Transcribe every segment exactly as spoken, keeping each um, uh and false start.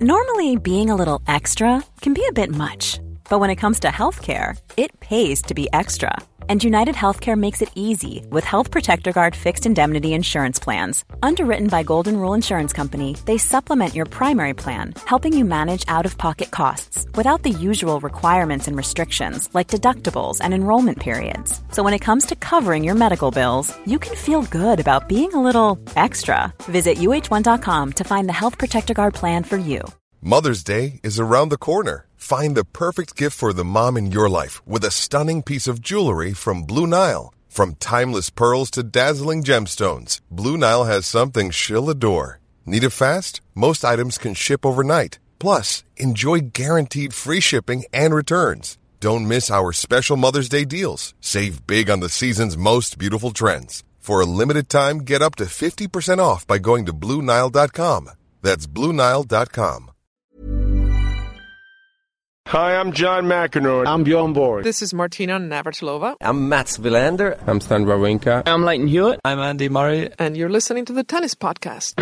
Normally, being a little extra can be a bit much. But when it comes to healthcare, it pays to be extra. And United Healthcare makes it easy with Health Protector Guard fixed indemnity insurance plans. Underwritten by Golden Rule Insurance Company, they supplement your primary plan, helping you manage out-of-pocket costs without the usual requirements and restrictions like deductibles and enrollment periods. So when it comes to covering your medical bills, you can feel good about being a little extra. Visit U H one dot com to find the Health Protector Guard plan for you. Mother's Day is around the corner. Find the perfect gift for the mom in your life with a stunning piece of jewelry from Blue Nile. From timeless pearls to dazzling gemstones, Blue Nile has something she'll adore. Need it fast? Most items can ship overnight. Plus, enjoy guaranteed free shipping and returns. Don't miss our special Mother's Day deals. Save big on the season's most beautiful trends. For a limited time, get up to fifty percent off by going to Blue Nile dot com. That's Blue Nile dot com. Hi, I'm John McEnroe. I'm Bjorn Borg. This is Martina Navratilova. I'm Mats Wilander. I'm Stan Wawrinka. I'm Leighton Hewitt. I'm Andy Murray. And you're listening to the Tennis Podcast.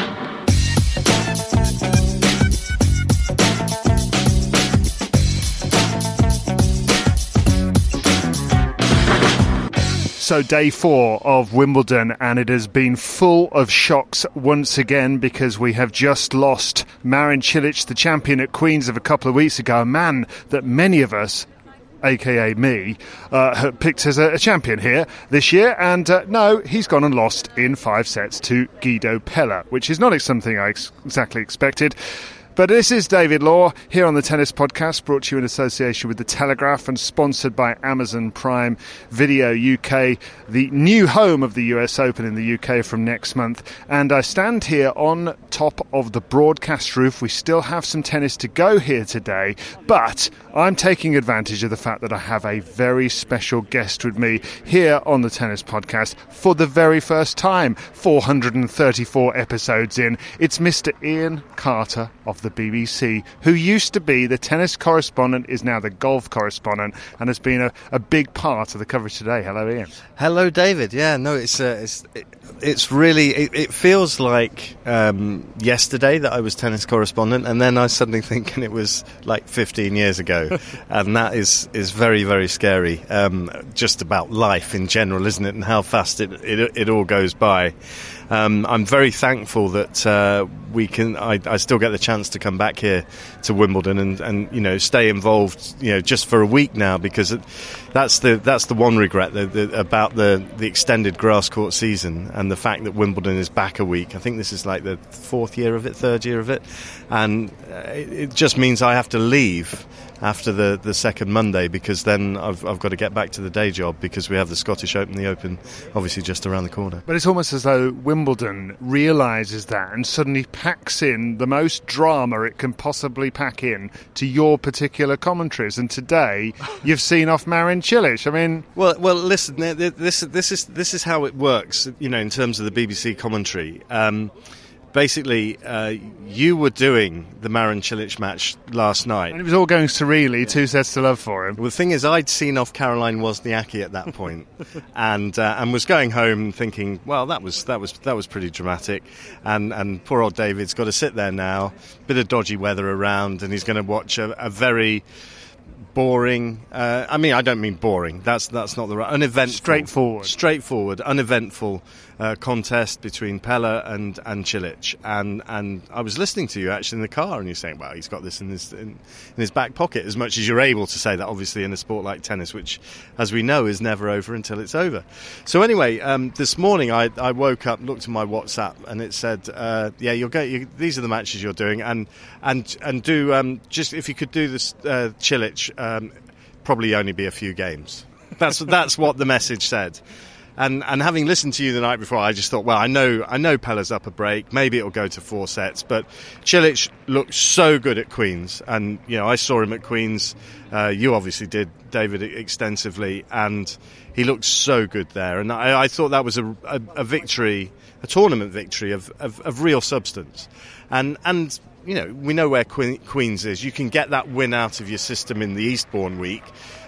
So day four of Wimbledon, and it has been full of shocks once again because we have just lost Marin Cilic, the champion at Queen's of a couple of weeks ago, a man that many of us, aka me, uh, picked as a, a champion here this year. And uh, no, he's gone and lost in five sets to Guido Pella, which is not something I ex- exactly expected. But this is David Law here on the Tennis Podcast, brought to you in association with The Telegraph and sponsored by Amazon Prime Video U K, the new home of the U S Open in the U K from next month. And I stand here on top of the broadcast roof. We still have some tennis to go here today, but I'm taking advantage of the fact that I have a very special guest with me here on the Tennis Podcast for the very first time, four hundred thirty-four episodes in. It's Mister Ian Carter of the B B C, who used to be the tennis correspondent, is now the golf correspondent, and has been a, a big part of the coverage today. Hello, Ian. Hello, David. Yeah, no, it's uh, it's it, it's really it, it feels like um, yesterday that I was tennis correspondent, and then I was suddenly thinking it was like fifteen years ago, and that is is very very scary. Um, just about life in general, isn't it, and how fast it it, it all goes by. Um, I'm very thankful that uh, we can. I, I still get the chance to come back here to Wimbledon and, and you know stay involved. You know, just for a week now, because it, that's the that's the one regret the, the, about the the extended grass court season and the fact that Wimbledon is back a week. I think this is like the fourth year of it, third year of it, and it, it just means I have to leave after the, the second Monday, because then I've, I've got to get back to the day job because we have the Scottish Open, the Open, obviously just around the corner. But it's almost as though Wimbledon realises that and suddenly packs in the most drama it can possibly pack in to your particular commentaries. And today you've seen off Marin Cilic. I mean, well, well, listen, this this is this is how it works. You know, in terms of the B B C commentary. Um, Basically, uh, you were doing the Marin Cilic match last night. And it was all going serenely, two sets to love for him. Well, the thing is, I'd seen off Caroline Wozniacki at that point, and uh, and was going home thinking, well, that was that was that was pretty dramatic, and and poor old David's got to sit there now, bit of dodgy weather around, and he's going to watch a, a very boring. Uh, I mean, I don't mean boring. That's that's not the right. Uneventful, straightforward, straightforward, uneventful uh, contest between Pella and and Cilic. And and I was listening to you actually in the car, and you're saying, well, he's got this in his in, in his back pocket. As much as you're able to say that, obviously, in a sport like tennis, which, as we know, is never over until it's over. So anyway, um, this morning I I woke up, looked at my WhatsApp, and it said, uh, yeah, you'll get you, these are the matches you're doing, and and and do um, just if you could do this uh, Cilic. Um, probably only be a few games. That's that's what the message said. And and having listened to you the night before, I just thought, well, I know I know Pella's up a break. Maybe it'll go to four sets. But Cilic looked so good at Queen's, and you know I saw him at Queen's. Uh, you obviously did, David, extensively, and he looked so good there. And I, I thought that was a, a, a victory, a tournament victory of, of, of real substance. And and. You know, we know where Queen's is. You can get that win out of your system in the Eastbourne week.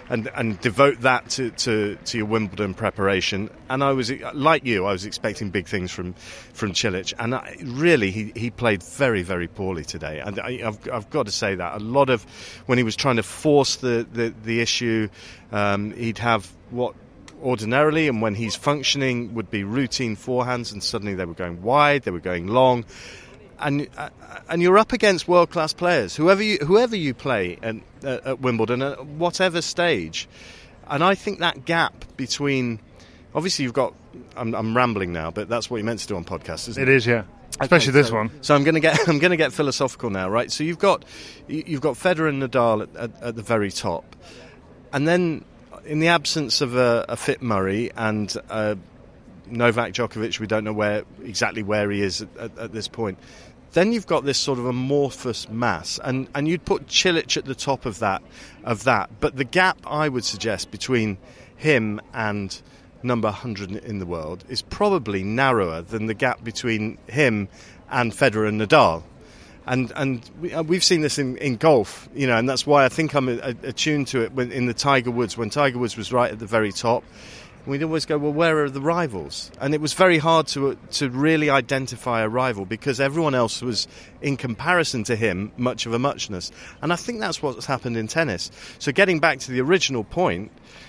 and and devote that to, to, to your Wimbledon preparation. And I was, like you, I was expecting big things from from Cilic, and I, really he, he played very, very poorly today. And I, I've I've got to say that a lot of when he was trying to force the the, the issue, um, he'd have what ordinarily, and when he's functioning, would be routine forehands, and suddenly they were going wide, they were going long. And uh, and you're up against world-class players, whoever you whoever you play at, uh, at Wimbledon, at whatever stage. And I think that gap between, obviously you've got, I'm, I'm rambling now, but that's what you're meant to do on podcasts, isn't it? It is, yeah. Especially okay, this so, one. So I'm going to get I'm going to get philosophical now, right? So you've got you've got Federer and Nadal at, at, at the very top, and then in the absence of a, a fit Murray and uh, Novak Djokovic, we don't know where exactly where he is at, at, at this point. Then you've got this sort of amorphous mass, and, and you'd put Cilic at the top of that, of that. But the gap, I would suggest, between him and number one hundred in the world is probably narrower than the gap between him and Federer and Nadal. And and we, we've seen this in, in golf, you know, and that's why I think I'm attuned to it when, in the Tiger Woods, when Tiger Woods was right at the very top. We'd always go, well, where are the rivals? And it was very hard to to really identify a rival because everyone else was, in comparison to him, much of a muchness. And I think that's what's happened in tennis. So getting back to the original point,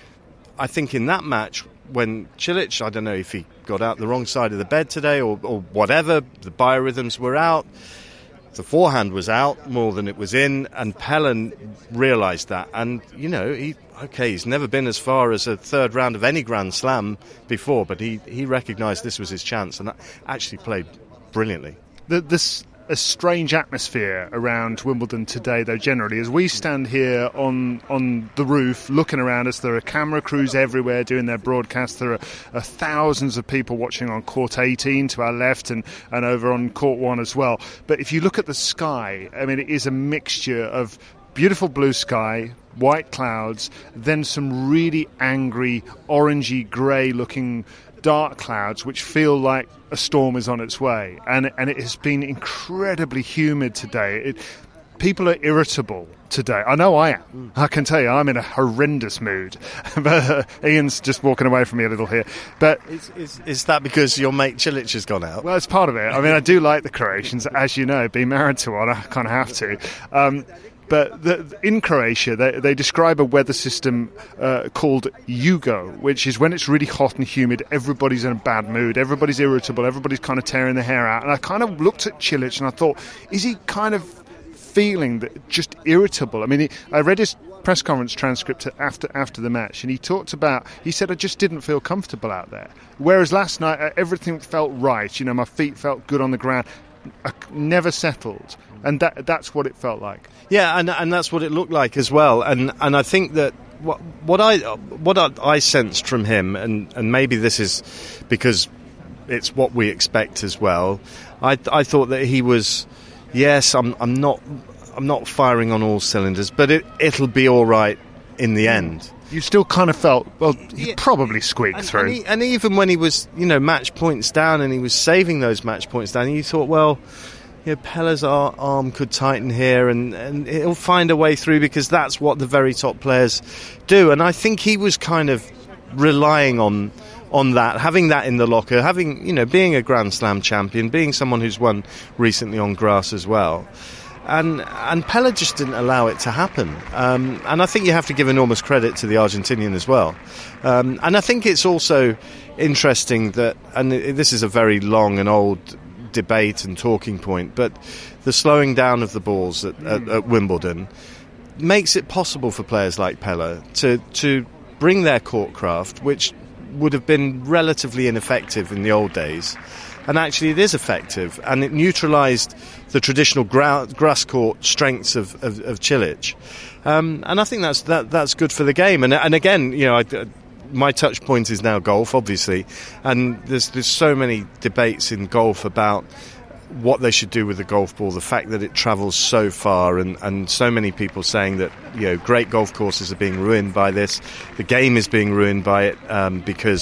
I think in that match, when Cilic, I don't know if he got out the wrong side of the bed today or, or whatever, the biorhythms were out, the forehand was out more than it was in, and Pella realised that. And, you know, he okay, he's never been as far as a third round of any Grand Slam before, but he, he recognised this was his chance and actually played brilliantly. The, this a strange atmosphere around Wimbledon today, though, generally, as we stand here on on the roof looking around us. There are camera crews everywhere doing their broadcasts. There are, are thousands of people watching on court eighteen to our left and, and over on court one as well. But if you look at the sky, I mean, it is a mixture of beautiful blue sky, white clouds, then some really angry, orangey, grey looking dark clouds which feel like a storm is on its way, and and it has been incredibly humid today. It, people are irritable today. I know I am. Mm. I can tell you I'm in a horrendous mood. But uh, Ian's just walking away from me a little here. But is, is, is that because your mate Cilic has gone out? Well, it's part of it. I mean, I do like the Croatians, as you know, being married to one, I kind of have to. Um, But the, in Croatia, they, they describe a weather system uh, called Jugo, which is when it's really hot and humid, everybody's in a bad mood, everybody's irritable, everybody's kind of tearing their hair out. And I kind of looked at Cilic and I thought, is he kind of feeling that just irritable? I mean, he, I read his press conference transcript after after the match, and he talked about, he said, I just didn't feel comfortable out there. Whereas last night, uh, everything felt right. You know, my feet felt good on the ground. I never settled, and that that's what it felt like. Yeah, and and that's what it looked like as well. And and I think that what what I what I, I sensed from him, and, and maybe this is because it's what we expect as well. I I thought that he was, yes, I'm I'm not I'm not firing on all cylinders, but it it'll be all right in the end. You still kind of felt, well, he yeah. probably squeaked and, through. And, he, and even when he was, you know, match points down and he was saving those match points down, you thought, well, you know, Pella's arm could tighten here and, and he'll find a way through because that's what the very top players do. And I think he was kind of relying on on that, having that in the locker, having, you know, being a Grand Slam champion, being someone who's won recently on grass as well. And and Pella just didn't allow it to happen. Um, and I think you have to give enormous credit to the Argentinian as well. Um, and I think it's also interesting that, and this is a very long and old debate and talking point, but the slowing down of the balls at, mm. at, at Wimbledon makes it possible for players like Pella to, to bring their court craft, which would have been relatively ineffective in the old days. And actually it is effective, and it neutralised the traditional gra- grass court strengths of, of, of Cilic. Um, and I think that's that, that's good for the game. And, and again, you know, I, my touch point is now golf, obviously, and there's there's so many debates in golf about what they should do with the golf ball, the fact that it travels so far, and, and so many people saying that, you know, great golf courses are being ruined by this. The game is being ruined by it um, because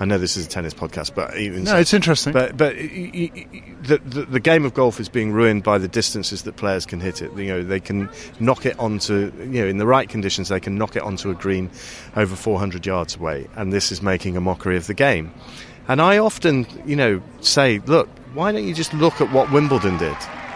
I know this is a tennis podcast, but even no, so, it's interesting. But but y- y- y- the, the the game of golf is being ruined by the distances that players can hit it. You know, they can knock it onto, you know, in the right conditions, they can knock it onto a green over four hundred yards away, and this is making a mockery of the game. And I often, you know, say, look, why don't you just look at what Wimbledon did,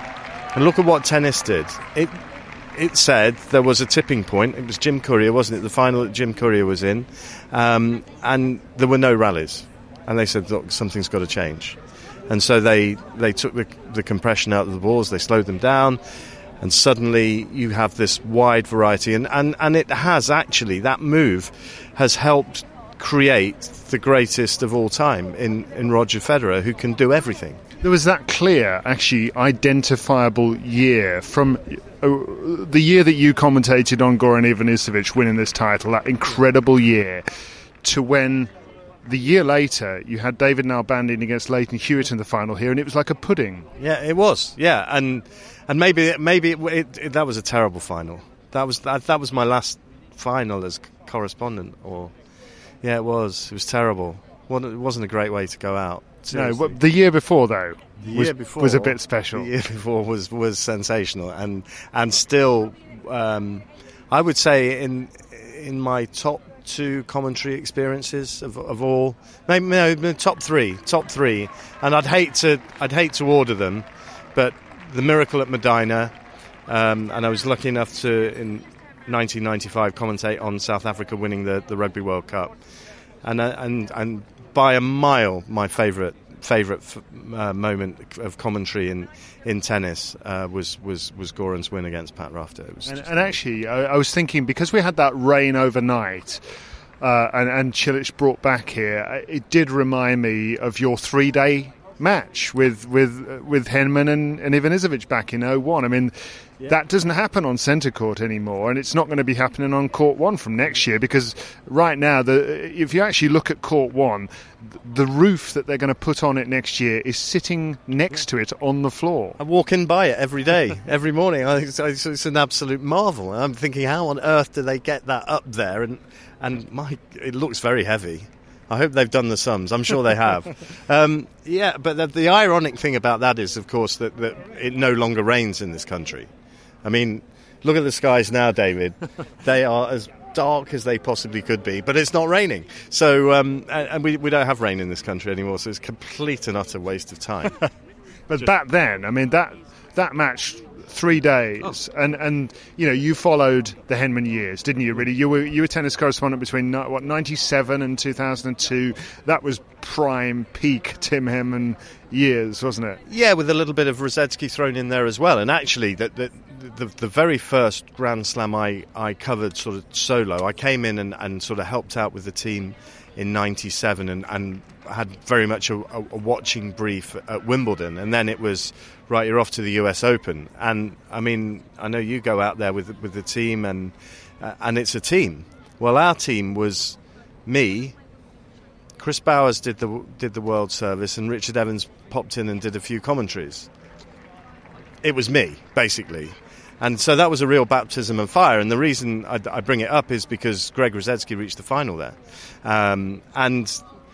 and look at what tennis did? It. It said there was a tipping point. It was Jim Courier, wasn't it? The final that Jim Courier was in. Um, and there were no rallies. And they said, look, something's got to change. And so they, they took the, the compression out of the balls, they slowed them down, and suddenly you have this wide variety. And, and, and it has actually, that move has helped create the greatest of all time in, in Roger Federer, who can do everything. There was that clear, actually identifiable year from uh, the year that you commentated on Goran Ivanisevic winning this title, that incredible year, to when the year later you had David Nalbandian against Leighton Hewitt in the final here, and it was like a pudding. Yeah, it was. Yeah, and and maybe maybe it, it, it, that was a terrible final. That was that, that was my last final as correspondent. Or yeah, it was. It was terrible. Well, it wasn't a great way to go out. Seriously. No, the year before though the was, year before, was a bit special. The year before was, was sensational, and and still, um, I would say in in my top two commentary experiences of, of all, maybe no, top three, top three, and I'd hate to I'd hate to order them, but the Miracle at Medina, um, and I was lucky enough to in nineteen ninety-five commentate on South Africa winning the, the Rugby World Cup, and uh, and and. by a mile, my favourite favourite uh, moment of commentary in in tennis uh, was was was Goran's win against Pat Rafter. It was and, and actually, I, I was thinking, because we had that rain overnight, uh, and, and Cilic brought back here, it did remind me of your three-day match with with with Henman and, and Ivanisevic back in oh one. I mean, yeah. That doesn't happen on centre court anymore, and it's not going to be happening on court one from next year, because right now, the if you actually look at court one, the roof that they're going to put on it next year is sitting next to it on the floor. I walk in by it every day, every morning. I think it's, it's an absolute marvel. I'm thinking, how on earth do they get that up there? And and my, it looks very heavy. I hope they've done the sums. I'm sure they have. um, yeah, but the, the ironic thing about that is, of course, that, that it no longer rains in this country. I mean, look at the skies now, David. They are as dark as they possibly could be, but it's not raining. So, um, and, and we, we don't have rain in this country anymore, so it's a complete and utter waste of time. But Just, back then, I mean, that that match... Three days, oh. and and you know, you followed the Henman years, didn't you? Really, you were you were tennis correspondent between what ninety-seven and two thousand two. That was prime peak Tim Henman years, wasn't it? Yeah, with a little bit of Rosetsky thrown in there as well. And actually, the the, the, the very first Grand Slam I, I covered sort of solo, I came in and, and sort of helped out with the team in ninety-seven, and, and had very much a, a, a watching brief at Wimbledon, and then it was right, you're off to the U S Open. And I mean, I know you go out there with with the team, and uh, and it's a team. Well, our team was me, Chris Bowers did the did the World Service, and Richard Evans popped in and did a few commentaries. It was me, basically. And so that was a real baptism of fire. And the reason I, I bring it up is because Greg Rosetsky reached the final there, um, and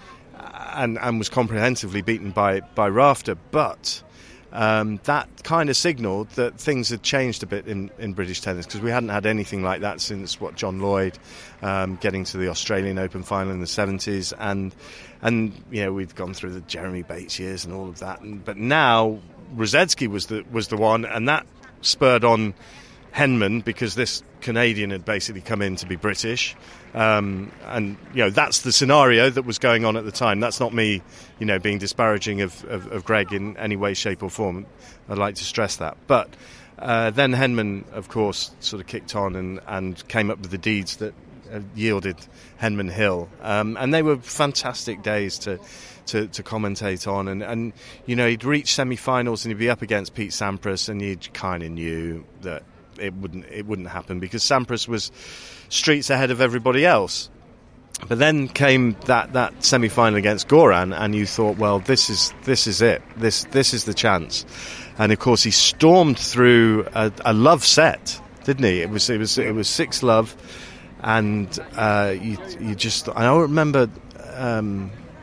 and and was comprehensively beaten by by Rafter. But um, that kind of signalled that things had changed a bit in, in British tennis, because we hadn't had anything like that since what John Lloyd um, getting to the Australian Open final in the seventies, and and you know, we'd gone through the Jeremy Bates years and all of that. And, but now Rosetsky was the was the one, and that spurred on Henman, because this Canadian had basically come in to be British, um, and you know, that's the scenario that was going on at the time. That's not me, you know, being disparaging of, of, of Greg in any way, shape or form. I'd like to stress that. But uh, then Henman, of course, sort of kicked on and, and came up with the deeds that uh, yielded Henman Hill, um, and they were fantastic days to To, to commentate on, and, and you know, he'd reach semi-finals and he'd be up against Pete Sampras, and you kind of knew that it wouldn't it wouldn't happen, because Sampras was streets ahead of everybody else. But then came that, that semi-final against Goran, and you thought, well, this is this is it, this this is the chance. And of course, he stormed through a, a love set, didn't he? It was it was it was six love, and uh, you you just I don't remember. Um,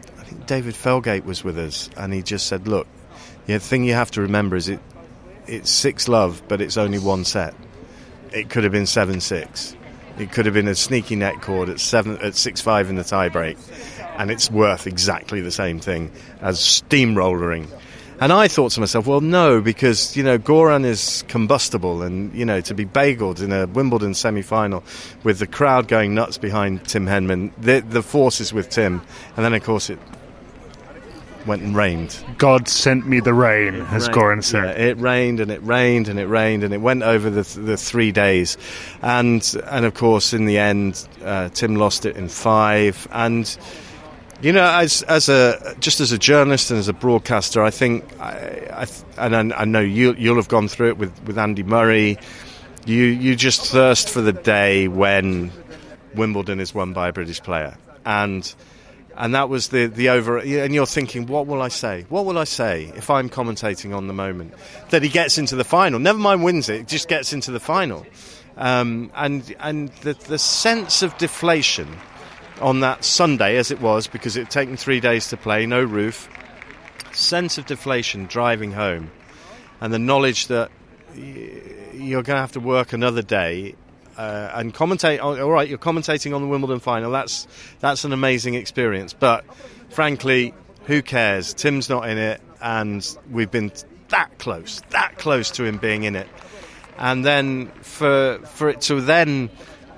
David Felgate was with us, and he just said, look, the thing you have to remember is it it's six love, but it's only one set. It could have been seven six. It could have been a sneaky net cord at seven at six five in the tiebreak, and it's worth exactly the same thing as steamrollering. And I thought to myself, well, no, because, you know, Goran is combustible, and, you know, to be bageled in a Wimbledon semi-final with the crowd going nuts behind Tim Henman, the, the force is with Tim. And then, of course, it went and rained. God sent me the rain, it as rained, Goran said. Yeah, it rained and it rained and it rained, and it went over the the three days. And, and of course, in the end, uh, Tim lost it in five. And... You know, as as a just as a journalist and as a broadcaster, I think, I, I and I, I know you you'll have gone through it with, with Andy Murray. You you just thirst for the day when Wimbledon is won by a British player, and and that was the the over. And you're thinking, what will I say? What will I say if I'm commentating on the moment that he gets into the final? Never mind wins it, just gets into the final, um, and and the the sense of deflation on that Sunday, as it was, because it had taken three days to play, no roof, sense of deflation driving home, and the knowledge that you're going to have to work another day uh, and commentate. All right, you're commentating on the Wimbledon final. That's that's an amazing experience. But frankly, who cares? Tim's not in it, and we've been that close, that close to him being in it. And then for for it to then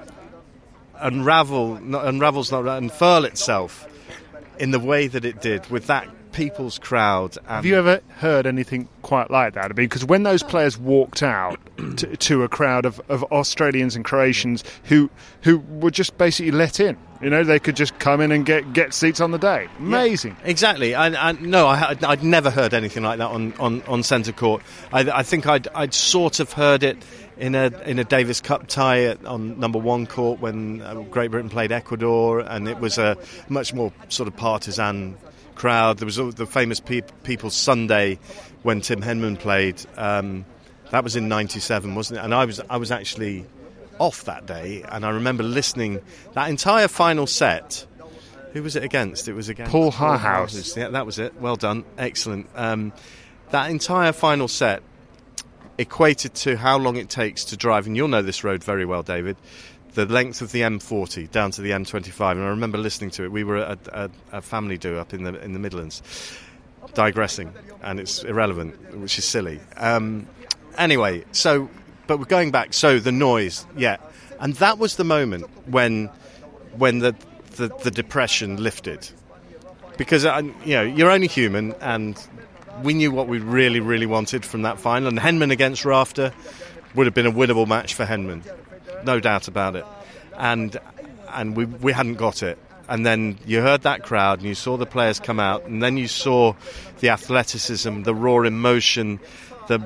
unravel, not, unravels, not unfurl itself in the way that it did with that people's crowd. And have you ever heard anything quite like that? I mean, because when those players walked out to, to a crowd of, of Australians and Croatians who who were just basically let in, you know, they could just come in and get, get seats on the day. Amazing. Yeah, exactly. And, and no, I, I'd never heard anything like that on, on, on centre court. I, I think I'd I'd sort of heard it in a in a Davis Cup tie at, on number one court when uh, Great Britain played Ecuador, and it was a much more sort of partisan crowd. There was the famous pe- People's Sunday when Tim Henman played. Um, that was in ninety-seven, wasn't it? And I was I was actually off that day, and I remember listening that entire final set. Who was it against? It was against Paul Harhouse. Yeah, that was it. Well done, excellent. Um, that entire final set equated to how long it takes to drive, and you'll know this road very well, David, the length of the M forty down to the M twenty-five. And I remember listening to it. We were at a, a, a family do up in the in the Midlands, digressing, and it's irrelevant, which is silly. Um, anyway, so but we're going back. So the noise, yeah, and that was the moment when when the the, the depression lifted, because uh, you know you're only human, and we knew what we really, really wanted from that final. And Henman against Rafter would have been a winnable match for Henman, no doubt about it. And and we we hadn't got it. And then you heard that crowd, and you saw the players come out, and then you saw the athleticism, the raw emotion. The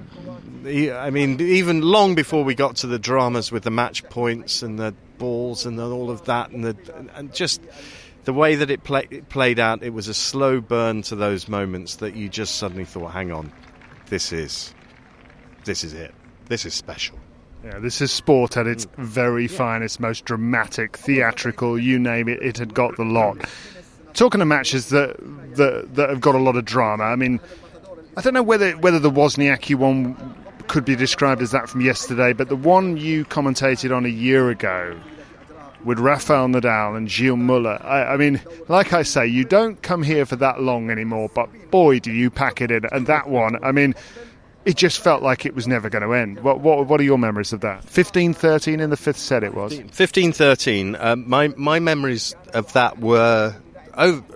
I mean, even long before we got to the dramas with the match points and the balls and all of that, and the and just. The way that it, play, it played out, it was a slow burn to those moments that you just suddenly thought, hang on, this is, this is it. This is special. Yeah, this is sport at its very yeah. finest, most dramatic, theatrical, you name it, it had got the lot. Talking of matches that, that that have got a lot of drama, I mean, I don't know whether whether the Wozniacki one could be described as that from yesterday, but the one you commentated on a year ago, with Rafael Nadal and Gilles Muller. I, I mean, like I say, you don't come here for that long anymore, but boy, do you pack it in. And that one, I mean, it just felt like it was never going to end. What, what, what are your memories of that? fifteen thirteen in the fifth set it was. fifteen thirteen. Um, my, my memories of that were, over,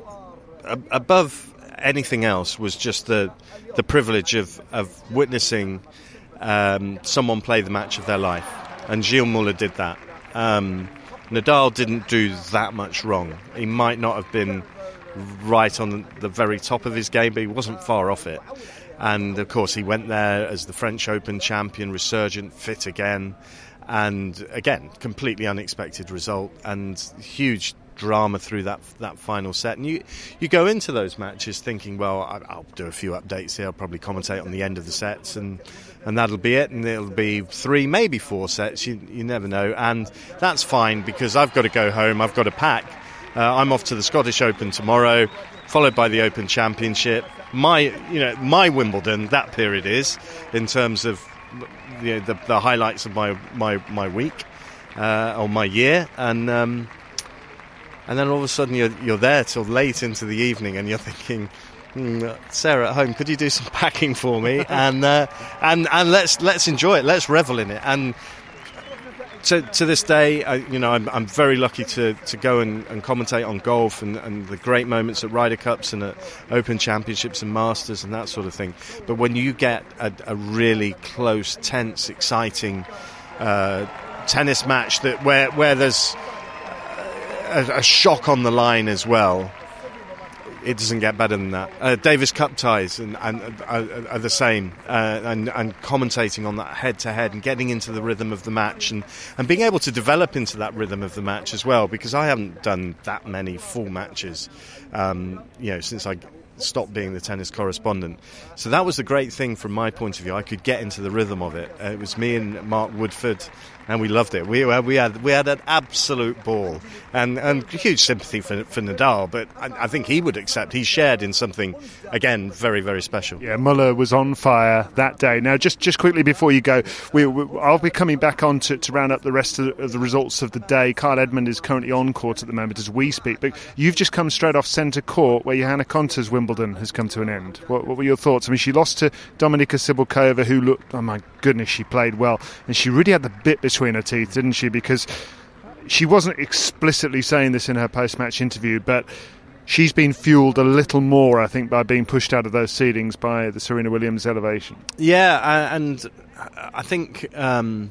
above anything else, was just the the privilege of, of witnessing um, someone play the match of their life. And Gilles Muller did that. Um, Nadal didn't do that much wrong. He might not have been right on the very top of his game, but he wasn't far off it. And, of course, he went there as the French Open champion, resurgent, fit again. And, again, completely unexpected result and huge drama through that that final set. And you, you go into those matches thinking, well, I'll do a few updates here. I'll probably commentate on the end of the sets, and and that'll be it. And it'll be three, maybe four sets. You you never know. And that's fine, because I've got to go home. I've got to pack. Uh, I'm off to the Scottish Open tomorrow, followed by the Open Championship. My, you know, my Wimbledon, that period is, in terms of you know, the, the highlights of my my, my week uh, or my year, and um, and then all of a sudden you're you're there till late into the evening, and you're thinking, mm, Sarah at home, could you do some packing for me? and uh, and and let's let's enjoy it, let's revel in it. And To, to this day, I, you know, I'm, I'm very lucky to, to go and, and commentate on golf and, and the great moments at Ryder Cups and at Open Championships and Masters and that sort of thing. But when you get a, a really close, tense, exciting uh, tennis match that where where there's a, a shock on the line as well, it doesn't get better than that. Uh, Davis Cup ties and, and uh, are the same, uh, and, and commentating on that head-to-head and getting into the rhythm of the match and, and being able to develop into that rhythm of the match as well, because I haven't done that many full matches, um, you know, since I stopped being the tennis correspondent. So that was the great thing from my point of view. I could get into the rhythm of it. Uh, it was me and Mark Woodford, and we loved it. We we had we had an absolute ball, and and huge sympathy for for Nadal. But I, I think he would accept he shared in something again very very special. Yeah, Muller was on fire that day. Now, just just quickly before you go, we, we I'll be coming back on to, to round up the rest of the, of the results of the day. Kyle Edmund is currently on court at the moment as we speak, but you've just come straight off centre court where Johanna Konta's Wimbledon has come to an end. What, what were your thoughts? I mean, she lost to Dominika Cibulkova, who looked, oh my goodness, she played well, and she really had the bit between her teeth, didn't she? Because she wasn't explicitly saying this in her post-match interview, but she's been fuelled a little more, I think, by being pushed out of those seedings by the Serena Williams elevation. Yeah, and I think um,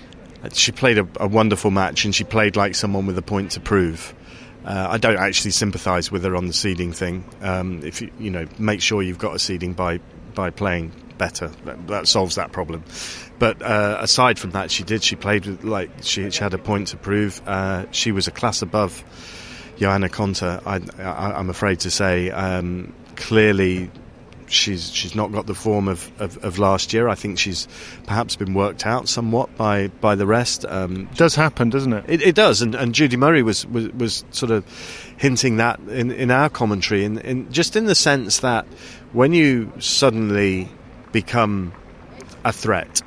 she played a, a wonderful match, and she played like someone with a point to prove. Uh, I don't actually sympathise with her on the seeding thing. Um, if you, you know, make sure you've got a seeding by by playing better. That, that solves that problem. But uh, aside from that, she did. She played with, like she, she had a point to prove. Uh, she was a class above Johanna Konta. I, I, I'm afraid to say. Um, clearly, she's she's not got the form of, of, of last year. I think she's perhaps been worked out somewhat by, by the rest. Um, it does happen, doesn't it? It, it does, and, and Judy Murray was, was, was sort of hinting that in, in our commentary, in, in just in the sense that when you suddenly become a threat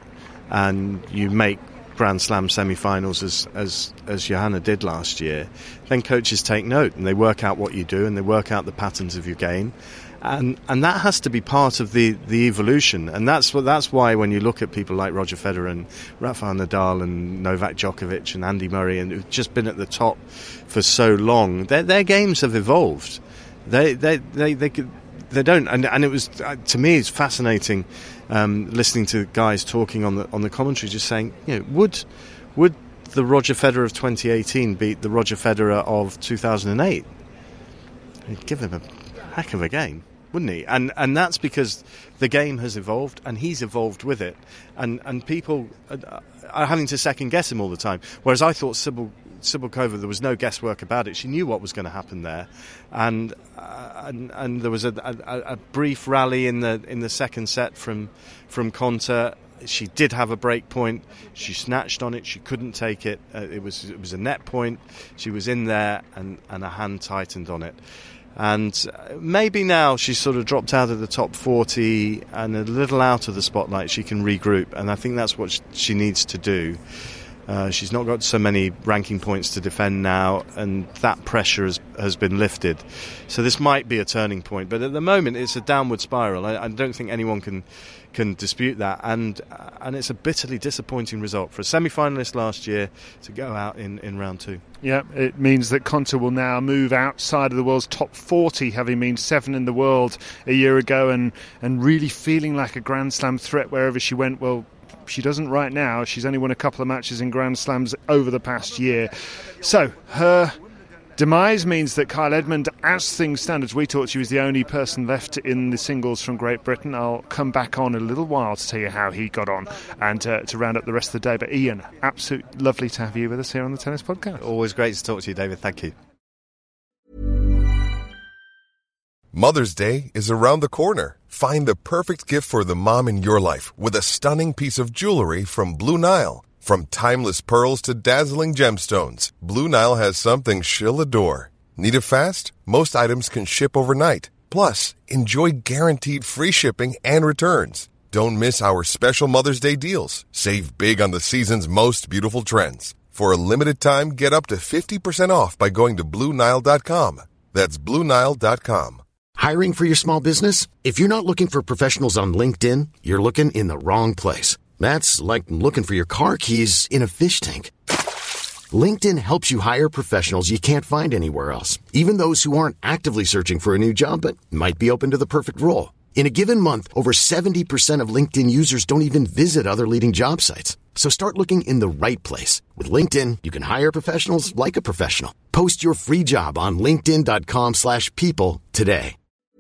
and you make Grand Slam semi-finals as, as as Johanna did last year, then coaches take note and they work out what you do and they work out the patterns of your game. And and that has to be part of the, the evolution, and that's what that's why when you look at people like Roger Federer and Rafael Nadal and Novak Djokovic and Andy Murray, and who've just been at the top for so long, their their games have evolved. They they they they, they don't, and and it was uh, to me it's fascinating um, listening to guys talking on the on the commentary, just saying, you know, would would the Roger Federer of twenty eighteen beat the Roger Federer of two thousand eight? It'd give him a heck of a game, wouldn't he? And and that's because the game has evolved and he's evolved with it, and and people are, are having to second guess him all the time. Whereas I thought Sybil Cibulkova, there was no guesswork about it. She knew what was going to happen there, and uh, and and there was a, a, a brief rally in the in the second set from from Konta. She did have a break point. She snatched on it. She couldn't take it. Uh, it was it was a net point. She was in there, and and a hand tightened on it. And maybe now she's sort of dropped out of the top forty and a little out of the spotlight, she can regroup, and I think that's what she needs to do. Uh, she's not got so many ranking points to defend now, and that pressure has, has been lifted. So this might be a turning point, but at the moment it's a downward spiral. I, I don't think anyone can can dispute that, and uh, and it's a bitterly disappointing result for a semi-finalist last year to go out in, in round two. Yeah, it means that Konta will now move outside of the world's top forty, having been seven in the world a year ago, and, and really feeling like a Grand Slam threat wherever she went. Well, she doesn't right now. She's only won a couple of matches in Grand Slams over the past year. So her demise means that Kyle Edmund, as things stand, as we talked, she was the only person left in the singles from Great Britain. I'll come back on in a little while to tell you how he got on and uh, to round up the rest of the day. But Ian, absolutely lovely to have you with us here on the Tennis Podcast. Always great to talk to you, David. Thank you. Mother's Day is around the corner. Find the perfect gift for the mom in your life with a stunning piece of jewelry from Blue Nile. From timeless pearls to dazzling gemstones, Blue Nile has something she'll adore. Need it fast? Most items can ship overnight. Plus, enjoy guaranteed free shipping and returns. Don't miss our special Mother's Day deals. Save big on the season's most beautiful trends. For a limited time, get up to fifty percent off by going to Blue Nile dot com. That's Blue Nile dot com. Hiring for your small business? If you're not looking for professionals on LinkedIn, you're looking in the wrong place. That's like looking for your car keys in a fish tank. LinkedIn helps you hire professionals you can't find anywhere else, even those who aren't actively searching for a new job but might be open to the perfect role. In a given month, over seventy percent of LinkedIn users don't even visit other leading job sites. So start looking in the right place. With LinkedIn, you can hire professionals like a professional. Post your free job on linkedin dot com slash people today.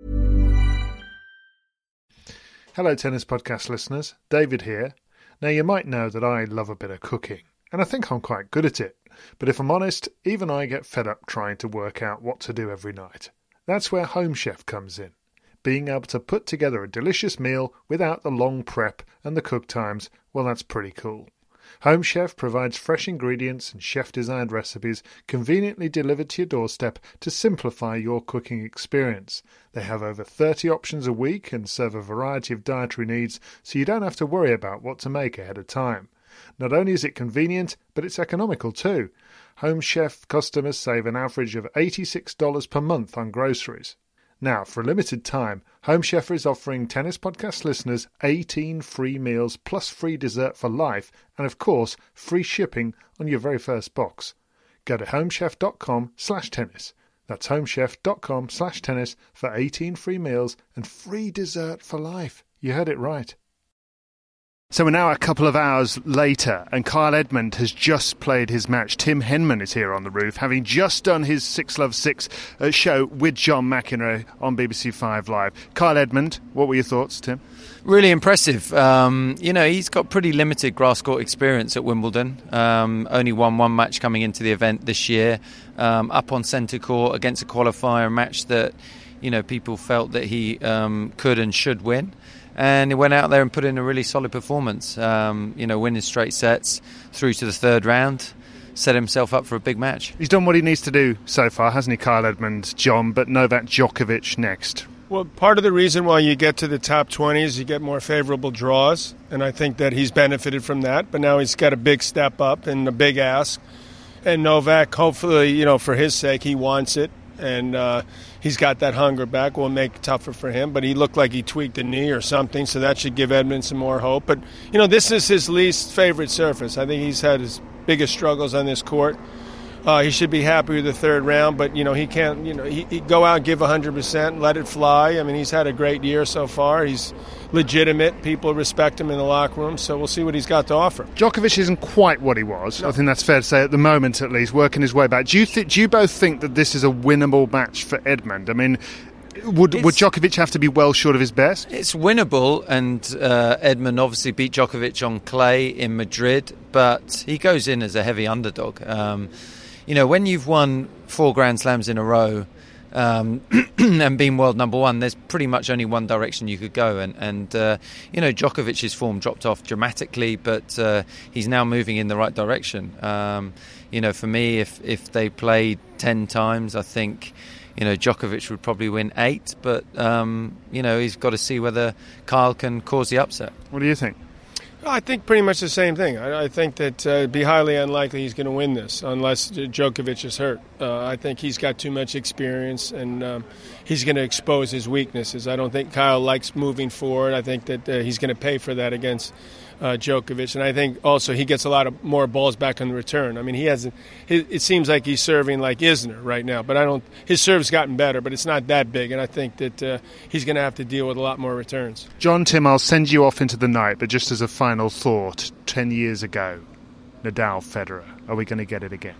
Hello, Tennis Podcast listeners. David here. Now, you might know that I love a bit of cooking, and I think I'm quite good at it. But if I'm honest, even I get fed up trying to work out what to do every night. That's where Home Chef comes in. Being able to put together a delicious meal without the long prep and the cook times, well, that's pretty cool. Home Chef provides fresh ingredients and chef-designed recipes conveniently delivered to your doorstep to simplify your cooking experience. They have over thirty options a week and serve a variety of dietary needs, so you don't have to worry about what to make ahead of time. Not only is it convenient, but it's economical too. Home Chef customers save an average of eighty-six dollars per month on groceries. Now, for a limited time, Home Chef is offering Tennis Podcast listeners eighteen free meals plus free dessert for life and, of course, free shipping on your very first box. Go to homechef.com slash tennis. That's homechef.com slash tennis for eighteen free meals and free dessert for life. You heard it right. So we're now a couple of hours later, and Kyle Edmund has just played his match. Tim Henman is here on the roof, having just done his Six Love Six uh, show with John McEnroe on B B C Five Live. Kyle Edmund, what were your thoughts, Tim? Really impressive. Um, you know, he's got pretty limited grass court experience at Wimbledon. Um, only won one match coming into the event this year, um, up on centre court against a qualifier match that, you know, people felt that he um, could and should win. And he went out there and put in a really solid performance, um, you know, winning straight sets through to the third round, set himself up for a big match. He's done what he needs to do so far, hasn't he, Kyle Edmund, John? But Novak Djokovic next. Well, part of the reason why you get to the top twenty is you get more favorable draws, and I think that he's benefited from that. But now he's got a big step up and a big ask. And Novak, hopefully, you know, for his sake, he wants it. And uh, he's got that hunger back. Will make it tougher for him. But he looked like he tweaked a knee or something, so that should give Edmund some more hope. But, you know, this is his least favorite surface. I think he's had his biggest struggles on this court. Uh, he should be happy with the third round, but, you know, he can't, you know, he, he go out and give one hundred percent and let it fly. I mean, he's had a great year so far. He's legitimate. People respect him in the locker room, so we'll see what he's got to offer. Djokovic isn't quite what he was. No. I think that's fair to say at the moment, at least, working his way back. Do you, th- do you both think that this is a winnable match for Edmund? I mean, would it's, would Djokovic have to be well short of his best? It's winnable, and uh, Edmund obviously beat Djokovic on clay in Madrid, but he goes in as a heavy underdog. Um, you know, when you've won four Grand Slams in a row um, and been world number one, there's pretty much only one direction you could go. And, and uh, you know, Djokovic's form dropped off dramatically, but uh, he's now moving in the right direction. Um, you know, for me, if, if they played ten times, I think, you know, Djokovic would probably win eight. But, um, you know, he's got to see whether Kyle can cause the upset. What do you think? I think pretty much the same thing. I, I think that uh, it'd be highly unlikely he's going to win this unless Djokovic is hurt. Uh, I think he's got too much experience, and um, he's going to expose his weaknesses. I don't think Kyle likes moving forward. I think that uh, he's going to pay for that against uh, Djokovic, and I think also he gets a lot of more balls back on the return. I mean, he hasn't. It seems like he's serving like Isner right now, but I don't. His serve's gotten better, but it's not that big, and I think that uh, he's going to have to deal with a lot more returns. John, Tim, I'll send you off into the night, but just as a final thought, ten years ago, Nadal, Federer, are we going to get it again?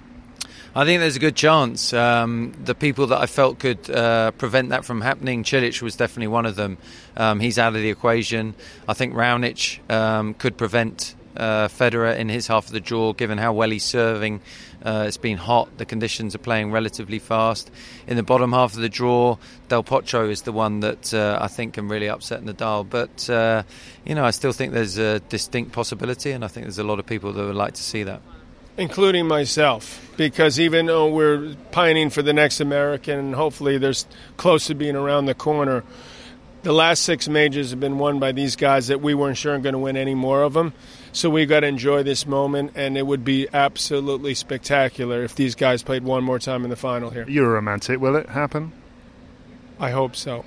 I think there's a good chance. Um, the people that I felt could uh, prevent that from happening, Cilic was definitely one of them. Um, he's out of the equation. I think Raonic um, could prevent uh, Federer in his half of the draw, given how well he's serving. Uh, it's been hot. The conditions are playing relatively fast. In the bottom half of the draw, Del Potro is the one that uh, I think can really upset Nadal. But, uh, you know, I still think there's a distinct possibility, and I think there's a lot of people that would like to see that. Including myself, because even though we're pining for the next American, and hopefully there's close to being around the corner, the last six majors have been won by these guys that we weren't sure going to win any more of them. So we got to enjoy this moment, and it would be absolutely spectacular if these guys played one more time in the final here. You're a romantic. Will it happen? I hope so.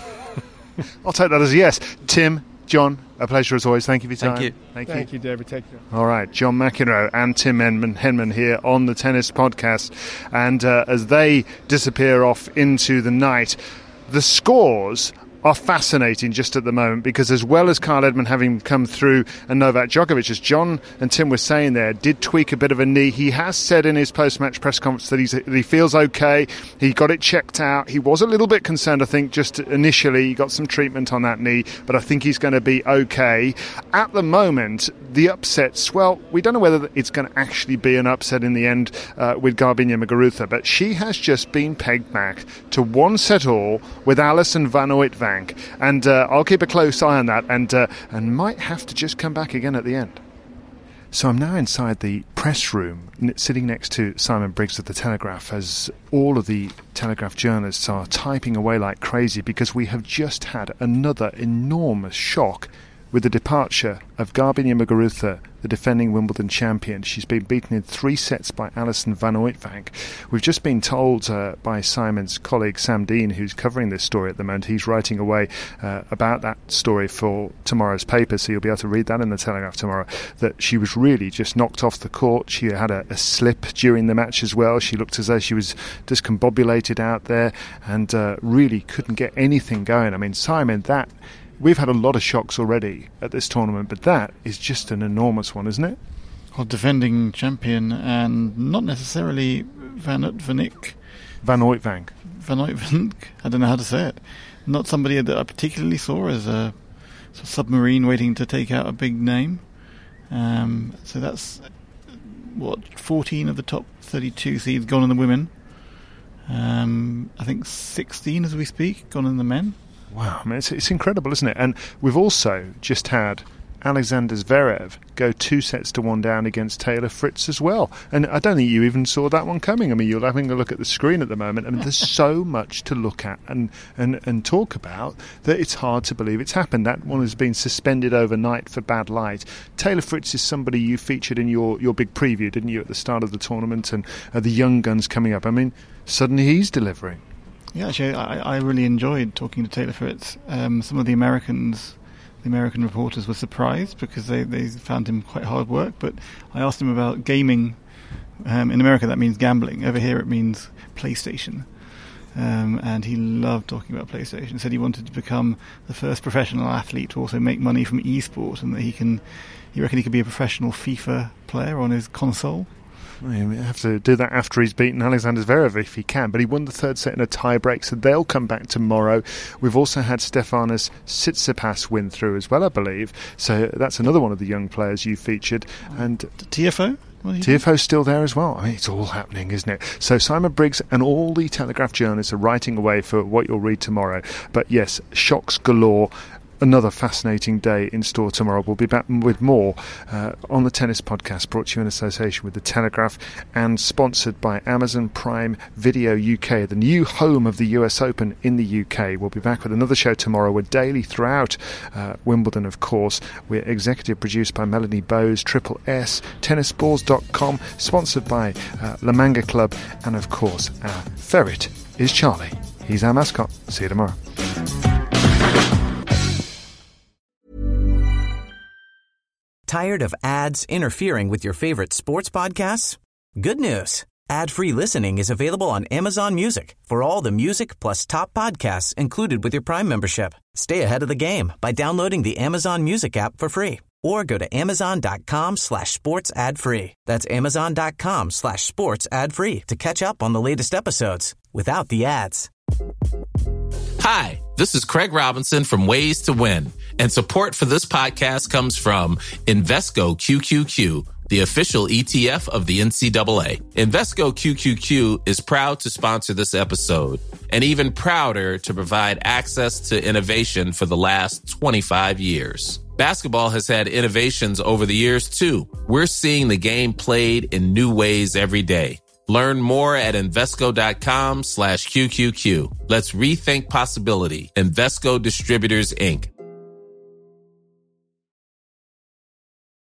I'll take that as a yes. Tim, John, a pleasure as always. Thank you for your time. Thank you. Thank, Thank you. you, David. Take care. All right, John McEnroe and Tim Henman, Henman here on the Tennis Podcast. And uh, as they disappear off into the night, the scores are fascinating just at the moment, because as well as Kyle Edmund having come through and Novak Djokovic, as John and Tim were saying there, did tweak a bit of a knee. He has said in his post-match press conference that, he's, that he feels okay. He got it checked out. He was a little bit concerned, I think, just initially. He got some treatment on that knee, but I think he's going to be okay. At the moment, the upsets, well, we don't know whether it's going to actually be an upset in the end uh, with Garbiñe Muguruza, but she has just been pegged back to one set all with Alison van Uytvanck. And uh, I'll keep a close eye on that, and uh, and might have to just come back again at the end. So I'm now inside the press room, sitting next to Simon Briggs of The Telegraph, as all of the Telegraph journalists are typing away like crazy, because we have just had another enormous shock with the departure of Garbiñe Muguruza, the defending Wimbledon champion. She's been beaten in three sets by Alison van Uytvanck. We've just been told uh, by Simon's colleague Sam Dean, who's covering this story at the moment, he's writing away uh, about that story for tomorrow's paper, so you'll be able to read that in the Telegraph tomorrow, that she was really just knocked off the court. She had a, a slip during the match as well. She looked as though she was discombobulated out there and uh, really couldn't get anything going. I mean, Simon, that... We've had a lot of shocks already at this tournament, but that is just an enormous one, isn't it? Well, defending champion, and not necessarily Van Uytvanck. Van Uytvanck. Van Uytvanck. I don't know how to say it. Not somebody that I particularly saw as a sort of submarine waiting to take out a big name. Um, so that's, what, fourteen of the top thirty-two seeds gone in the women. Um, I think sixteen as we speak gone in the men. Wow, I mean, it's, it's incredible, isn't it? And we've also just had Alexander Zverev go two sets to one down against Taylor Fritz as well. And I don't think you even saw that one coming. I mean, you're having a look at the screen at the moment. I mean, there's so much to look at and, and, and talk about that it's hard to believe it's happened. That one has been suspended overnight for bad light. Taylor Fritz is somebody you featured in your, your big preview, didn't you, at the start of the tournament, and uh, the young guns coming up. I mean, suddenly he's delivering. Yeah, actually, I, I really enjoyed talking to Taylor Fritz. Um, some of the Americans, the American reporters were surprised because they, they found him quite hard work. But I asked him about gaming. Um, in America, that means gambling. Over here, it means PlayStation. Um, and he loved talking about PlayStation. He said he wanted to become the first professional athlete to also make money from e-sport, and that he can. He reckoned he could be a professional FIFA player on his console. Well, you have to do that after he's beaten Alexander Zverev if he can, but he won the third set in a tie-break, so they'll come back tomorrow. We've also had Stefanos Tsitsipas win through as well, I believe, so that's another one of the young players you featured. And T F O? T F O's still there as well. I mean, it's all happening, isn't it? So Simon Briggs and all the Telegraph journalists are writing away for what you'll read tomorrow. But yes, shocks galore. Another fascinating day in store tomorrow. We'll be back with more uh, on the Tennis Podcast, brought to you in association with The Telegraph and sponsored by Amazon Prime Video U K, the new home of the U S Open in the U K. We'll be back with another show tomorrow. We're daily throughout uh, Wimbledon, of course. We're executive produced by Melanie Bowes, Triple S, tennis balls dot com, sponsored by uh, La Manga Club, and of course our ferret is Charlie. He's our mascot. See you tomorrow. Tired of ads interfering with your favorite sports podcasts? Good news. Ad-free listening is available on Amazon Music for all the music plus top podcasts included with your Prime membership. Stay ahead of the game by downloading the Amazon Music app for free or go to amazon.com slash sports ad free. That's amazon.com slash sports ad free to catch up on the latest episodes without the ads. Hi, this is Craig Robinson from Ways to Win, and support for this podcast comes from Invesco Q Q Q, the official E T F of the N C double A. Invesco Q Q Q is proud to sponsor this episode, and even prouder to provide access to innovation for the last twenty-five years. Basketball has had innovations over the years, too. We're seeing the game played in new ways every day. Learn more at Invesco.com slash QQQ. Let's rethink possibility. Invesco Distributors, Incorporated.